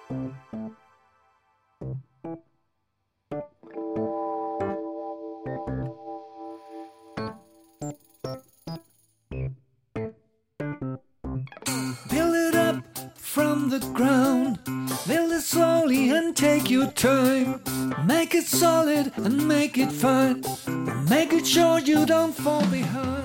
Build it up from the ground, build it slowly and take your time. Make it solid and make it fine, make it sure you don't fall behind.